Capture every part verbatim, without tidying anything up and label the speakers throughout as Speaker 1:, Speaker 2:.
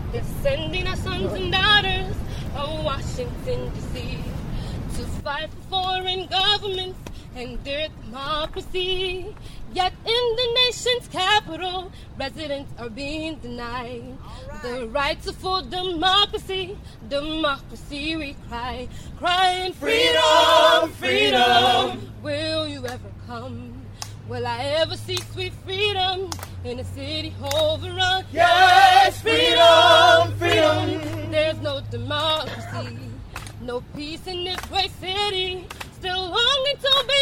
Speaker 1: They're sending our sons and daughters of Washington, D C to fight for foreign governments and their democracy. Yet in the nation's capital, residents are being denied right. the right to full democracy. Democracy we cry, crying freedom, freedom. Will you ever come? Will I ever see sweet freedom in a city overrun? Yes, freedom, freedom. There's no democracy, no peace in this great city, still longing to be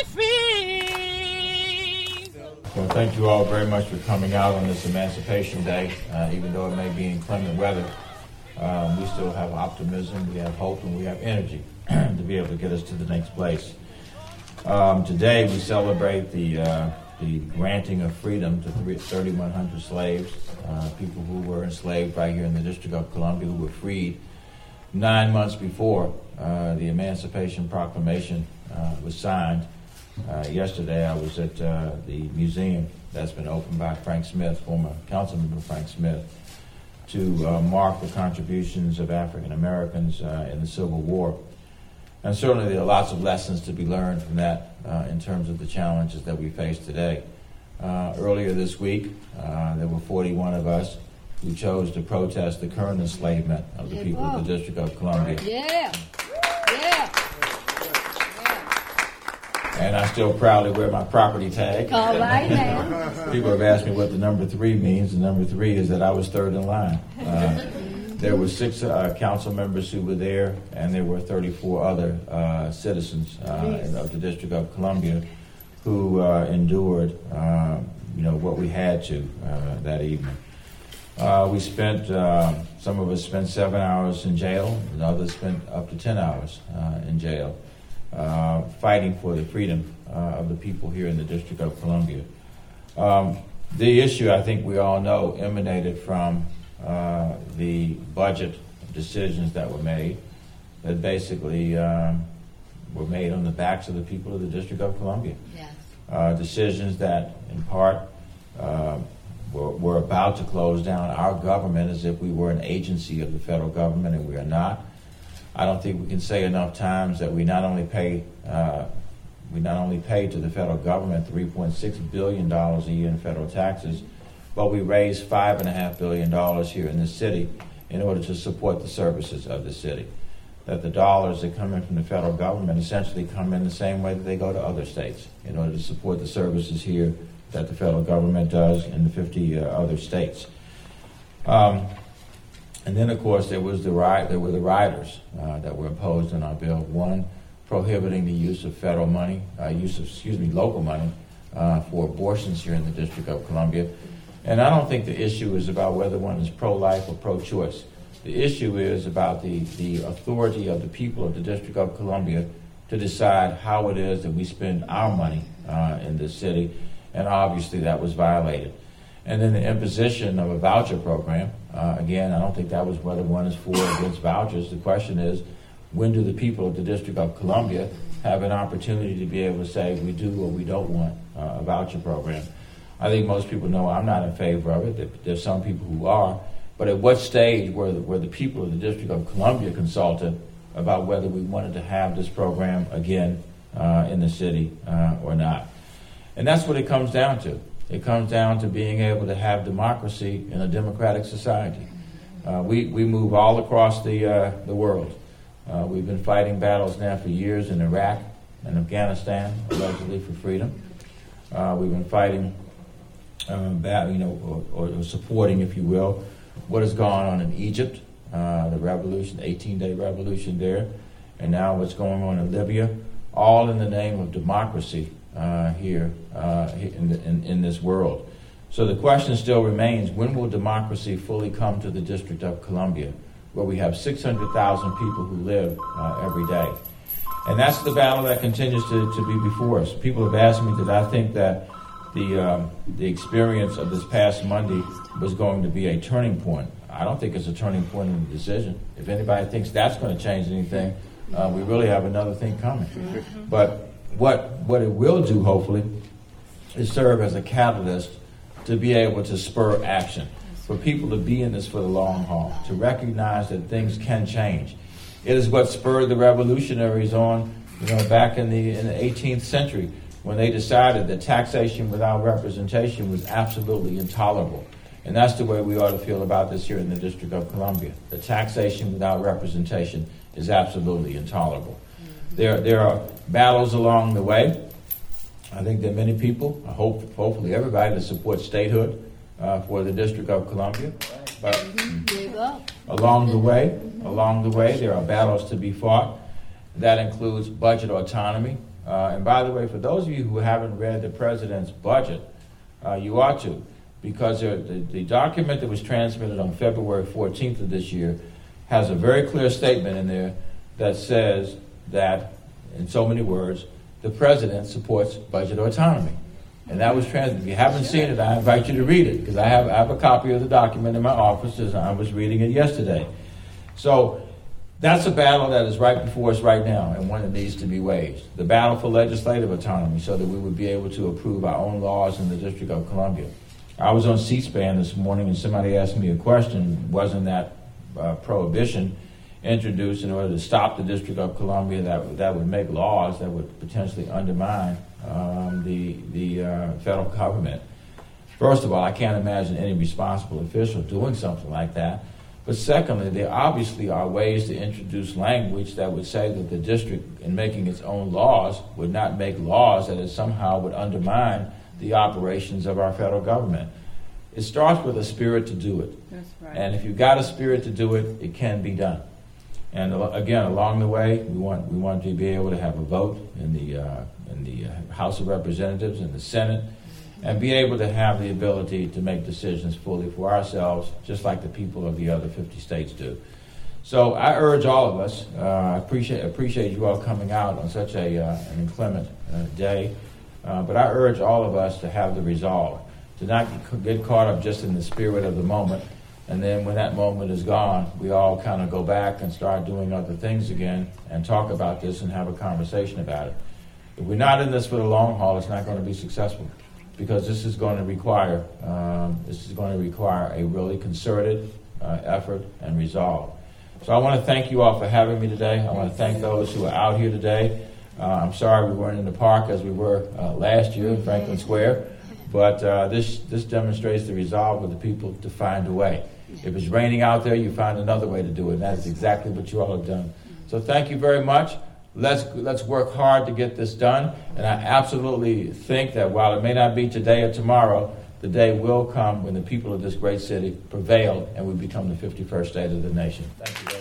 Speaker 1: free.
Speaker 2: Well, thank you all very much for coming out on this Emancipation Day. Uh, even though it may be inclement weather, um, we still have optimism, we have hope, and we have energy to be able to get us to the next place. Um, today we celebrate the uh, the granting of freedom to thirty-one hundred slaves, uh, people who were enslaved right here in the District of Columbia, who were freed nine months before uh, the Emancipation Proclamation uh, was signed. Uh, yesterday I was at uh, the museum that's been opened by Frank Smith, former Councilmember Frank Smith, to uh, mark the contributions of African Americans uh, in the Civil War. And certainly there are lots of lessons to be learned from that uh, in terms of the challenges that we face today. Uh, earlier this week, uh, there were forty-one of us who chose to protest the current enslavement of the people of the District of Columbia.
Speaker 3: Yeah, yeah.
Speaker 2: And I still proudly wear my property tag.
Speaker 3: All right, man.
Speaker 2: People have asked me what the number three means. The number three is that I was third in line. Uh, There were six uh, council members who were there, and there were thirty-four other uh, citizens uh, of the District of Columbia who uh, endured, uh, you know, what we had to uh, that evening. Uh, we spent, uh, some of us spent seven hours in jail, and others spent up to ten hours uh, in jail, uh, fighting for the freedom uh, of the people here in the District of Columbia. Um, the issue, I think we all know, emanated from Uh, the budget decisions that were made that basically um, were made on the backs of the people of the District of Columbia.
Speaker 3: Yes.
Speaker 2: Uh, decisions that, in part, uh, were, were about to close down our government as if we were an agency of the federal government, and we are not. I don't think we can say enough times that we not only pay uh, we not only pay to the federal government three point six billion dollars a year in federal taxes, but we raise five and a half billion dollars here in this city in order to support the services of the city. That the dollars that come in from the federal government essentially come in the same way that they go to other states in order to support the services here that the federal government does in the fifty uh, other states. Um, and then, of course, there was the ri- there were the riders uh, that were imposed in our bill. One, prohibiting the use of federal money, uh, use of excuse me, local money uh, for abortions here in the District of Columbia. And I don't think the issue is about whether one is pro-life or pro-choice. The issue is about the, the authority of the people of the District of Columbia to decide how it is that we spend our money uh, in this city, and obviously that was violated. And then the imposition of a voucher program, uh, again, I don't think that was whether one is for or against vouchers. The question is, when do the people of the District of Columbia have an opportunity to be able to say we do or we don't want uh, a voucher program? I think most people know I'm not in favor of it. There's some people who are. But at what stage were the, were the people of the District of Columbia consulted about whether we wanted to have this program again uh, in the city uh, or not? And that's what it comes down to. It comes down to being able to have democracy in a democratic society. Uh, we, we move all across the, uh, the world. Uh, we've been fighting battles now for years in Iraq and Afghanistan, allegedly for freedom. Uh, we've been fighting Um, that, you know, or, or supporting, if you will, what has gone on in Egypt, uh, the revolution, the eighteen-day revolution there, and now what's going on in Libya, all in the name of democracy uh, here uh, in, the, in, in this world. So the question still remains, when will democracy fully come to the District of Columbia, where we have six hundred thousand people who live uh, every day? And that's the battle that continues to, to be before us. People have asked me that I think that The, um, the experience of this past Monday was going to be a turning point. I don't think it's a turning point in the decision. If anybody thinks that's going to change anything, uh, we really have another thing coming. But what what it will do, hopefully, is serve as a catalyst to be able to spur action. for people to be in this for the long haul, to recognize that things can change. It is what spurred the revolutionaries on, you know, back in the in the eighteenth century, when they decided that taxation without representation was absolutely intolerable. And that's the way we ought to feel about this here in the District of Columbia. The taxation without representation is absolutely intolerable. Mm-hmm. There, there are battles along the way. I think there are many people, I hope, hopefully everybody, that support statehood uh, for the District of Columbia. But mm-hmm. along the way, along the way, there are battles to be fought. That includes budget autonomy. Uh, and by the way, for those of you who haven't read the president's budget, uh, you ought to, because the, the document that was transmitted on February fourteenth of this year has a very clear statement in there that says that, in so many words, the president supports budget autonomy. And that was transmitted. If you haven't seen it, I invite you to read it, because I have, I have a copy of the document in my office as I was reading it yesterday. So that's a battle that is right before us right now, and one that needs to be waged. The battle for legislative autonomy, so that we would be able to approve our own laws in the District of Columbia. I was on C-SPAN this morning, and somebody asked me a question: wasn't that uh, prohibition introduced in order to stop the District of Columbia that that would make laws that would potentially undermine um, the the uh, federal government? First of all, I can't imagine any responsible official doing something like that. But secondly, there obviously are ways to introduce language that would say that the district, in making its own laws, would not make laws that it somehow would undermine the operations of our federal government. It starts with a spirit to do it.
Speaker 3: That's right.
Speaker 2: And if you've got a spirit to do it, it can be done. And uh, again, along the way, we want we want to be able to have a vote in the uh, in the uh, House of Representatives and the Senate, and be able to have the ability to make decisions fully for ourselves, just like the people of the other fifty states do. So I urge all of us, uh, I appreciate, appreciate you all coming out on such a, uh, an inclement uh, day, uh, but I urge all of us to have the resolve, to not get caught up just in the spirit of the moment, and then when that moment is gone, we all kind of go back and start doing other things again and talk about this and have a conversation about it. If we're not in this for the long haul, it's not going to be successful, because this is going to require um, this is going to require a really concerted uh, effort and resolve. So I want to thank you all for having me today. I want to thank those who are out here today. Uh, I'm sorry we weren't in the park as we were uh, last year in Franklin Square, but uh, this this demonstrates the resolve of the people to find a way. If it's raining out there, you find another way to do it, and that's exactly what you all have done. So thank you very much. Let's let's work hard to get this done, and I absolutely think that while it may not be today or tomorrow, the day will come when the people of this great city prevail and we become the fifty-first state of the nation. Thank you very much.